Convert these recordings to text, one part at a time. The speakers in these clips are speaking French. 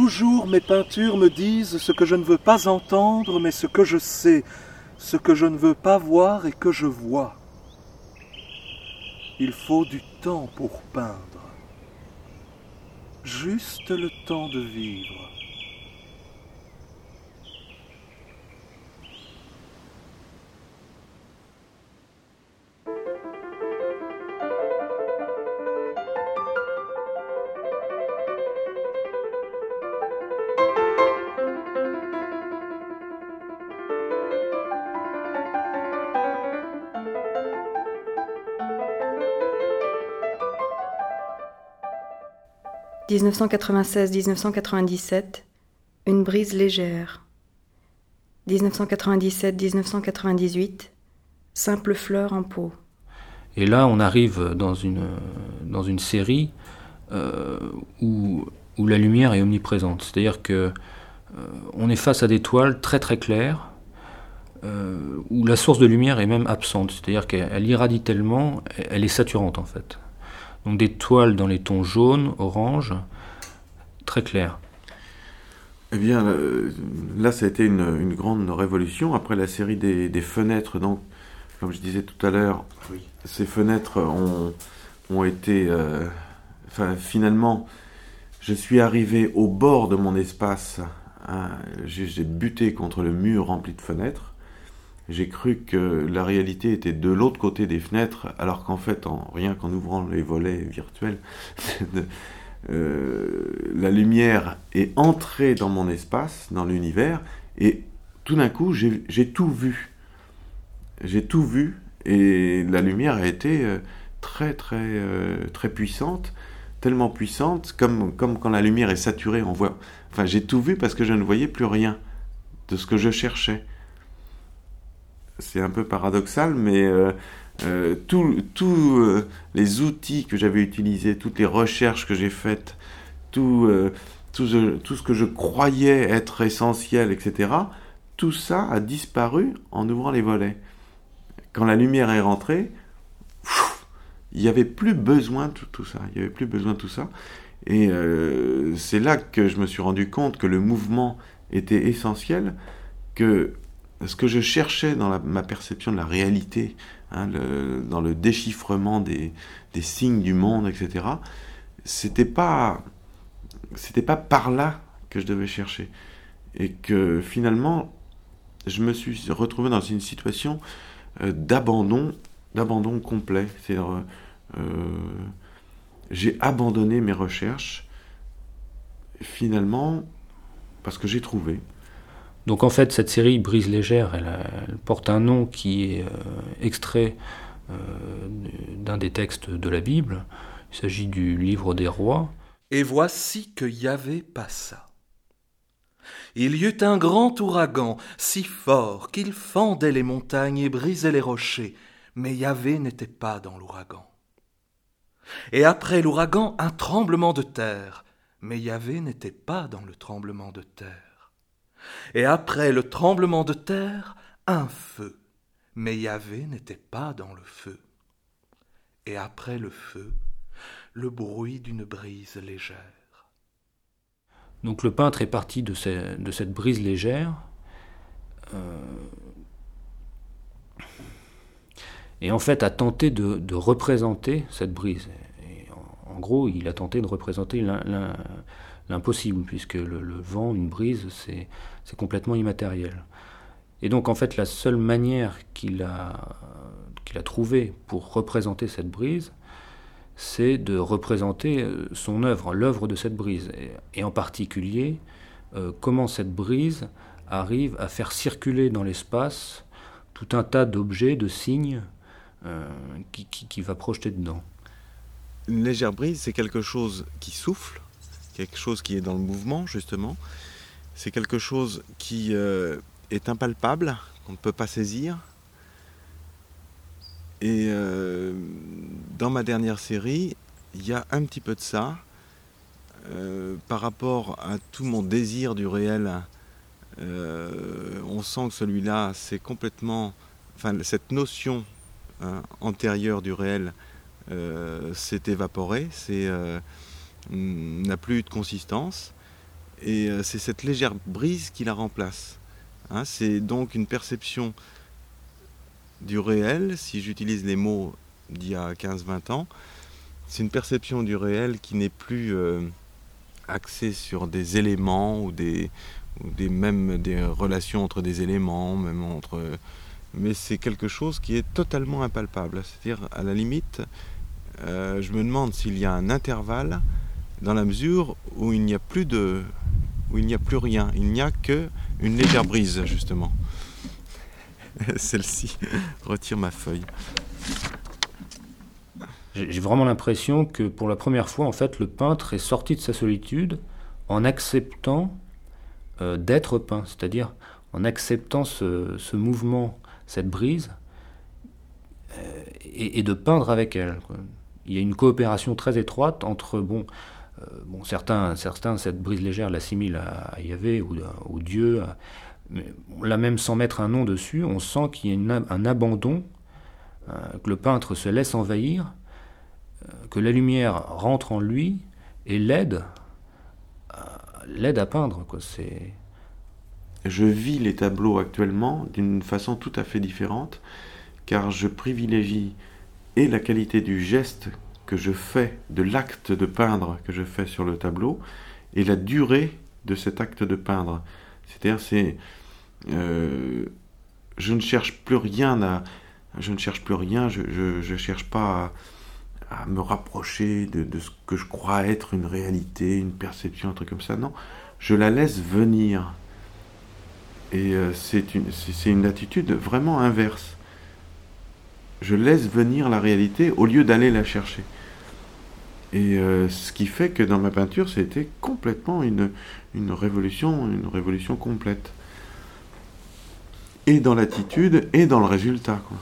toujours mes peintures me disent ce que je ne veux pas entendre, mais ce que je sais, ce que je ne veux pas voir et que je vois. Il faut du temps pour peindre, juste le temps de vivre. « 1996-1997, une brise légère. 1997-1998, simple fleur en pot. » Et là, on arrive dans une série où la lumière est omniprésente. C'est-à-dire que on est face à des toiles très très claires, où la source de lumière est même absente. C'est-à-dire qu'elle irradie tellement, elle est saturante en fait. Donc des toiles dans les tons jaunes, orange, très clairs. Eh bien, là, ça a été une grande révolution. Après la série des fenêtres, donc, comme je disais tout à l'heure, oui, ces fenêtres ont été... finalement, je suis arrivé au bord de mon espace. Hein, j'ai buté contre le mur rempli de fenêtres. J'ai cru que la réalité était de l'autre côté des fenêtres, alors qu'en fait, rien qu'en ouvrant les volets virtuels, la lumière est entrée dans mon espace, dans l'univers, et tout d'un coup, j'ai tout vu. J'ai tout vu, et la lumière a été très, très, très puissante, tellement puissante, comme quand la lumière est saturée, on voit... Enfin, j'ai tout vu parce que je ne voyais plus rien de ce que je cherchais. C'est un peu paradoxal, mais tous les outils que j'avais utilisés, toutes les recherches que j'ai faites, tout ce que je croyais être essentiel, etc., tout ça a disparu en ouvrant les volets. Quand la lumière est rentrée, il n'y avait plus besoin de tout ça. Il n'y avait plus besoin de tout ça. Et c'est là que je me suis rendu compte que le mouvement était essentiel, que ce que je cherchais dans ma perception de la réalité, hein, dans le déchiffrement des signes du monde, etc., c'était pas par là que je devais chercher. Et que finalement, je me suis retrouvé dans une situation d'abandon complet. C'est-à-dire, j'ai abandonné mes recherches, finalement, parce que j'ai trouvé. Donc en fait, cette série Brise légère, elle porte un nom qui est extrait d'un des textes de la Bible. Il s'agit du livre des rois. Et voici que Yahvé passa. Il y eut un grand ouragan, si fort qu'il fendait les montagnes et brisait les rochers, mais Yahvé n'était pas dans l'ouragan. Et après l'ouragan, un tremblement de terre, mais Yahvé n'était pas dans le tremblement de terre. Et après le tremblement de terre, un feu, mais Yahvé n'était pas dans le feu. Et après le feu, le bruit d'une brise légère. Donc le peintre est parti de cette brise légère, et en fait a tenté de représenter cette brise. Et en gros, il a tenté de représenter l'impossible, puisque le vent, une brise, c'est complètement immatériel. Et donc en fait, la seule manière qu'il a trouvée pour représenter cette brise, c'est de représenter son œuvre, l'œuvre de cette brise. Et en particulier, comment cette brise arrive à faire circuler dans l'espace tout un tas d'objets, de signes qui va projeter dedans. Une légère brise, c'est quelque chose qui souffle, quelque chose qui est dans le mouvement, justement. C'est quelque chose qui est impalpable, qu'on ne peut pas saisir. Et dans ma dernière série, il y a un petit peu de ça. Par rapport à tout mon désir du réel, on sent que celui-là, c'est complètement... Enfin, cette notion antérieure du réel s'est évaporée, n'a plus eu de consistance. Et c'est cette légère brise qui la remplace. Hein, c'est donc une perception du réel, si j'utilise les mots d'il y a 15-20 ans, c'est une perception du réel qui n'est plus axée sur des éléments ou même des relations entre des éléments, mais c'est quelque chose qui est totalement impalpable. C'est-à-dire, à la limite, je me demande s'il y a un intervalle dans la mesure où il n'y a plus rien, il n'y a qu'une légère brise, justement. Celle-ci retire ma feuille. J'ai vraiment l'impression que pour la première fois, en fait, le peintre est sorti de sa solitude en acceptant d'être peint, c'est-à-dire en acceptant ce mouvement, cette brise, et de peindre avec elle, quoi. Il y a une coopération très étroite entre, certains, cette brise légère l'assimilent à Yahvé ou Dieu, mais là même sans mettre un nom dessus, on sent qu'il y a un abandon, que le peintre se laisse envahir, que la lumière rentre en lui et l'aide à peindre, quoi. Je vis les tableaux actuellement d'une façon tout à fait différente, car je privilégie et la qualité du geste que je fais, de l'acte de peindre que je fais sur le tableau, et la durée de cet acte de peindre. C'est-à-dire, je ne cherche plus rien, je cherche pas à me rapprocher de ce que je crois être une réalité, une perception, un truc comme ça. Non, je la laisse venir. Et c'est une attitude vraiment inverse. Je laisse venir la réalité au lieu d'aller la chercher. Et ce qui fait que dans ma peinture, c'était complètement une révolution complète. Et dans l'attitude, et dans le résultat, quoi.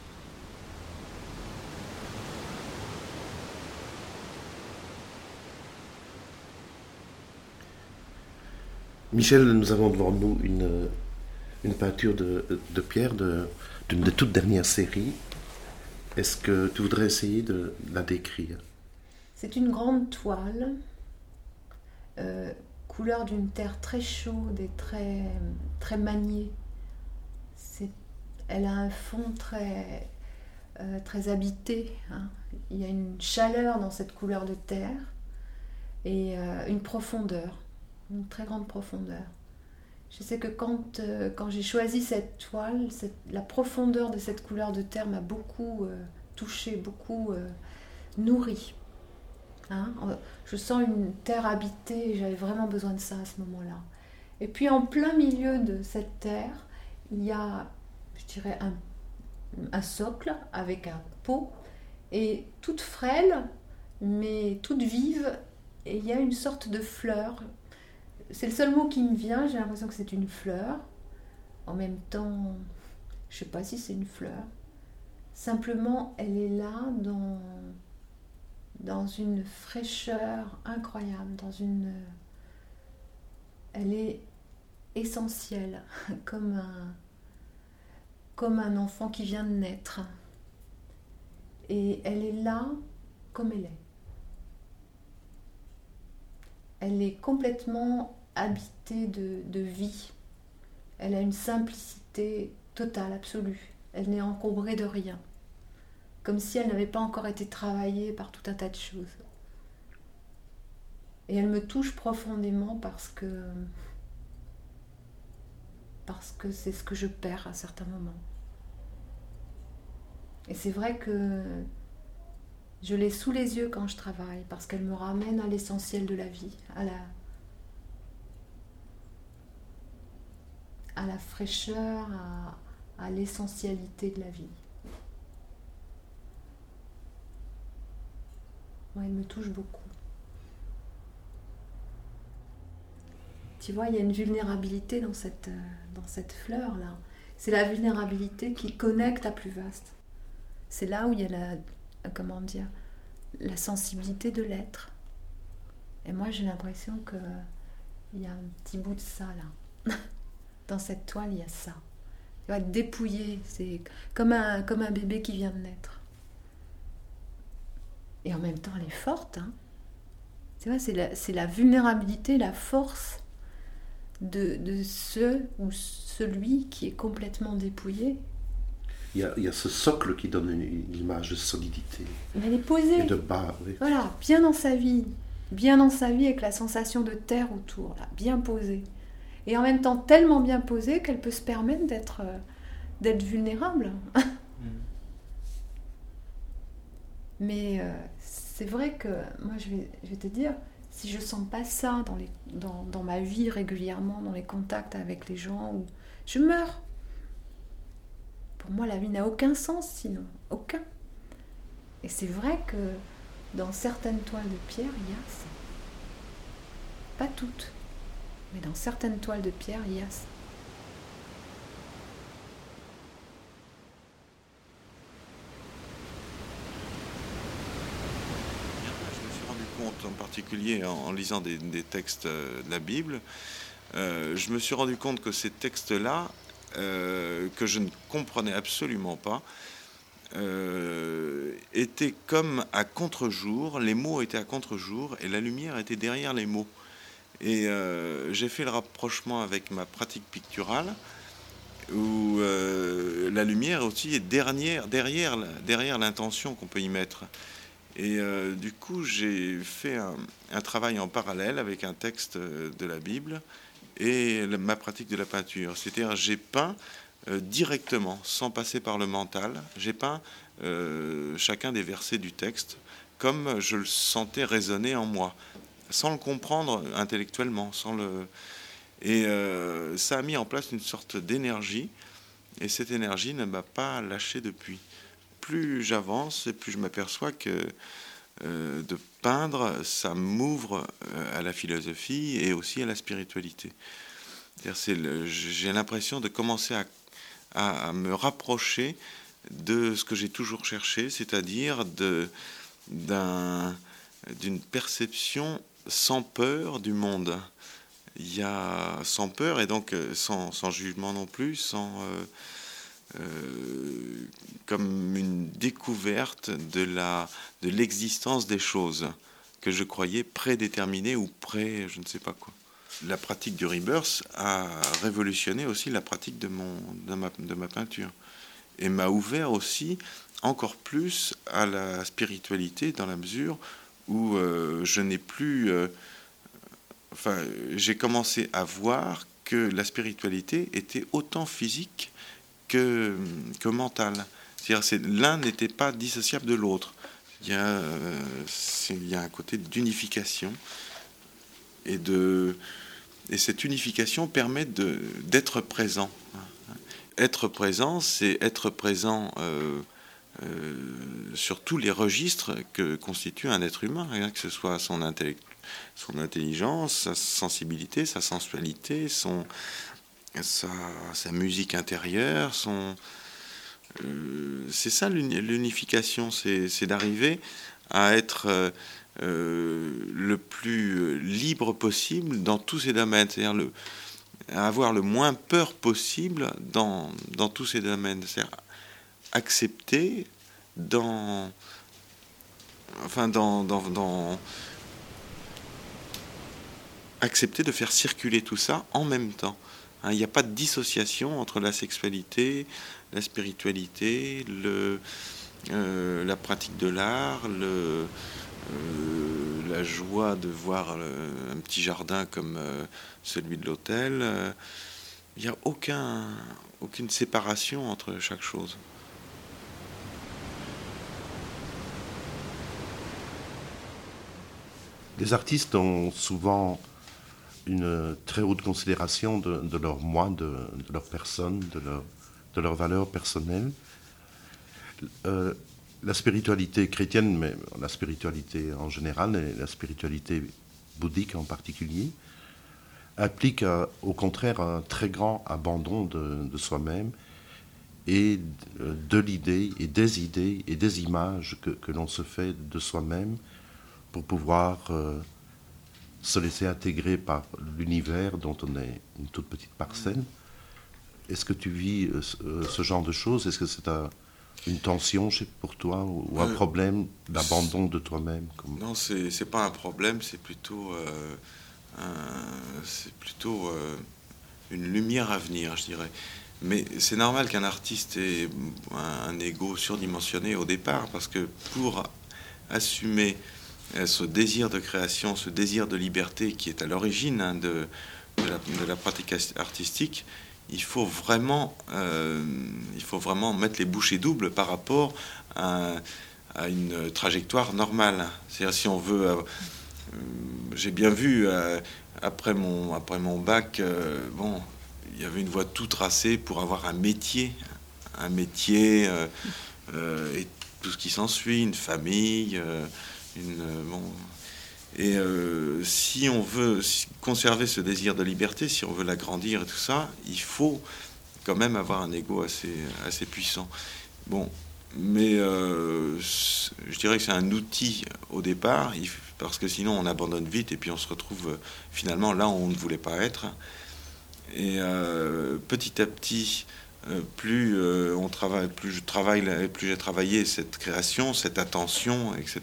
Michel, nous avons devant nous une peinture de Pierre d'une des toutes dernières séries. Est-ce que tu voudrais essayer de la décrire? C'est une grande toile, couleur d'une terre très chaude et très, très maniée. Elle a un fond très, très habité, hein. Il y a une chaleur dans cette couleur de terre et une profondeur, une très grande profondeur. Je sais que quand j'ai choisi cette toile, la profondeur de cette couleur de terre m'a beaucoup touchée, beaucoup nourrie. Hein, je sens une terre habitée et j'avais vraiment besoin de ça à ce moment-là. Et puis en plein milieu de cette terre, il y a, je dirais, un socle avec un pot et toute frêle, mais toute vive, et il y a une sorte de fleur. C'est le seul mot qui me vient, j'ai l'impression que c'est une fleur. En même temps, je ne sais pas si c'est une fleur. Simplement, elle est là dans une fraîcheur incroyable, elle est essentielle, comme un enfant qui vient de naître. Et elle est là comme elle est. Elle est complètement habitée de vie. Elle a une simplicité totale, absolue. Elle n'est encombrée de rien. Comme si elle n'avait pas encore été travaillée par tout un tas de choses. Et elle me touche profondément parce que c'est ce que je perds à certains moments. Et c'est vrai que je l'ai sous les yeux quand je travaille, parce qu'elle me ramène à l'essentiel de la vie, à la fraîcheur, à l'essentialité de la vie. Ouais, elle me touche beaucoup. Tu vois, il y a une vulnérabilité dans cette fleur-là. C'est la vulnérabilité qui connecte à plus vaste. C'est là où il y a la sensibilité de l'être. Et moi, j'ai l'impression qu'il y a un petit bout de ça, là. Dans cette toile, il y a ça. Tu vois, dépouillé, c'est comme un bébé qui vient de naître. Et en même temps, elle est forte, hein. Tu vois, c'est la vulnérabilité, la force de ce ou celui qui est complètement dépouillé. Il y a ce socle qui donne une image de solidité Mais elle est posée. et de bas. Oui. Voilà, bien dans sa vie avec la sensation de terre autour, là, bien posée. Et en même temps tellement bien posée qu'elle peut se permettre d'être vulnérable. Mais c'est vrai que moi je vais te dire, si je sens pas ça dans ma vie régulièrement, dans les contacts avec les gens, je meurs. Pour moi, la vie n'a aucun sens sinon, aucun. Et c'est vrai que dans certaines toiles de pierre, il y a ça. Pas toutes, mais dans certaines toiles de pierre, il y a ça. Je me suis rendu compte, en particulier en lisant des textes de la Bible, je me suis rendu compte que ces textes-là, que je ne comprenais absolument pas, étaient comme à contre-jour, les mots étaient à contre-jour et la lumière était derrière les mots. Et j'ai fait le rapprochement avec ma pratique picturale, où la lumière aussi est derrière l'intention qu'on peut y mettre. Et du coup, j'ai fait un travail en parallèle avec un texte de la Bible et ma pratique de la peinture. C'est-à-dire, j'ai peint directement, sans passer par le mental. J'ai peint chacun des versets du texte comme je le sentais résonner en moi, sans le comprendre intellectuellement. Et ça a mis en place une sorte d'énergie, et cette énergie ne m'a pas lâché depuis. Plus j'avance et plus je m'aperçois que de peindre, ça m'ouvre à la philosophie et aussi à la spiritualité. J'ai l'impression de commencer à me rapprocher de ce que j'ai toujours cherché, c'est-à-dire d'une perception sans peur du monde. Il y a sans peur et donc sans jugement non plus, comme une découverte de l'existence des choses que je croyais prédéterminées ou je ne sais pas quoi. La pratique du rebirth a révolutionné aussi la pratique de ma peinture et m'a ouvert aussi encore plus à la spiritualité dans la mesure où je n'ai plus... j'ai commencé à voir que la spiritualité était autant physique que mentale. C'est-à-dire l'un n'était pas dissociable de l'autre. Il y a un côté d'unification et cette unification permet d'être présent. Être présent, c'est être présent sur tous les registres que constitue un être humain, que ce soit son intelligence, sa sensibilité, sa sensualité, sa musique intérieure, c'est ça l'unification, c'est d'arriver à être le plus libre possible dans tous ces domaines, c'est-à-dire à avoir le moins peur possible dans tous ces domaines, c'est-à-dire accepter accepter de faire circuler tout ça en même temps. Il n'y a pas de dissociation entre la sexualité, la spiritualité, la pratique de l'art, la joie de voir un petit jardin comme celui de l'hôtel. Il n'y a aucune séparation entre chaque chose. Les artistes ont souvent une très haute considération de leur moi, de leur personne, de leur valeur personnelle. La spiritualité chrétienne, mais la spiritualité en général, et la spiritualité bouddhique en particulier, implique au contraire un très grand abandon de soi-même et de l'idée et des images que l'on se fait de soi-même pour pouvoir se laisser intégrer par l'univers dont on est une toute petite parcelle. Est-ce que tu vis ce genre de choses? Est-ce que c'est une tension pour toi ou un problème d'abandon de toi-même Non, c'est pas un problème, c'est plutôt c'est plutôt une lumière à venir, je dirais. Mais c'est normal qu'un artiste ait un ego surdimensionné au départ, parce que pour assumer ce désir de création, ce désir de liberté qui est à l'origine de la pratique artistique, il faut vraiment mettre les bouchées doubles par rapport à une trajectoire normale. C'est-à-dire, si on veut... j'ai bien vu, après mon bac, il y avait une voie tout tracée pour avoir un métier et tout ce qui s'ensuit, une famille, et si on veut conserver ce désir de liberté, si on veut l'agrandir et tout ça, il faut quand même avoir un ego assez puissant. Bon, mais je dirais que c'est un outil au départ, parce que sinon on abandonne vite et puis on se retrouve finalement là où on ne voulait pas être. Et petit à petit, plus j'ai travaillé cette création, cette attention, etc.,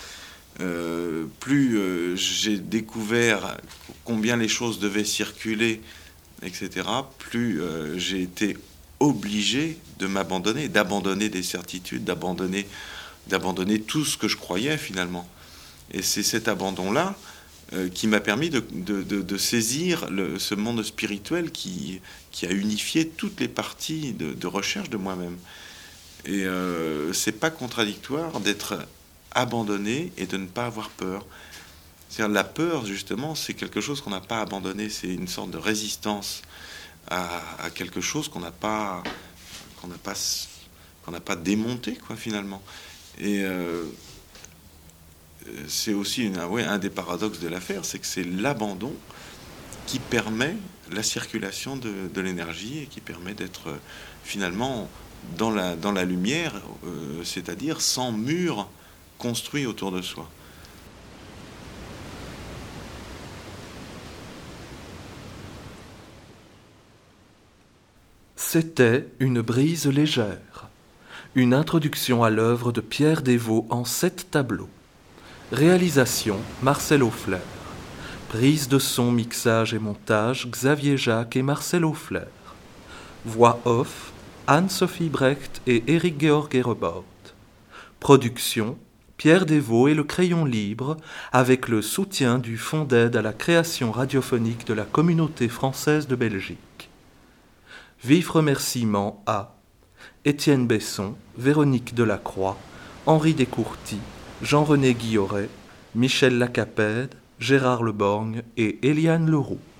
plus j'ai découvert combien les choses devaient circuler, etc., plus j'ai été obligé de m'abandonner, d'abandonner des certitudes, d'abandonner tout ce que je croyais finalement. Et c'est cet abandon-là qui m'a permis de saisir ce monde spirituel qui a unifié toutes les parties de recherche de moi-même. Et c'est pas contradictoire d'être abandonné et de ne pas avoir peur. C'est-à-dire, la peur, justement, c'est quelque chose qu'on n'a pas abandonné, c'est une sorte de résistance à quelque chose qu'on n'a pas démonté, quoi, finalement. Et c'est aussi un des paradoxes de l'affaire, c'est que c'est l'abandon qui permet la circulation de l'énergie et qui permet d'être finalement dans la lumière, c'est-à-dire sans mur construit autour de soi. C'était Une brise légère, une introduction à l'œuvre de Pierre Desvaux en 7 tableaux. Réalisation Marcel Auffler. Prise de son, mixage et montage Xavier Jacques et Marcel Auffler. Voix off Anne-Sophie Brecht et Éric Georg Herebort. Production Pierre Desvaux et le Crayon Libre, avec le soutien du Fonds d'aide à la création radiophonique de la Communauté française de Belgique. Vifs remerciements à Étienne Besson, Véronique Delacroix, Henri Descourtis, Jean-René Guilloret, Michel Lacapède, Gérard Leborgne et Éliane Leroux.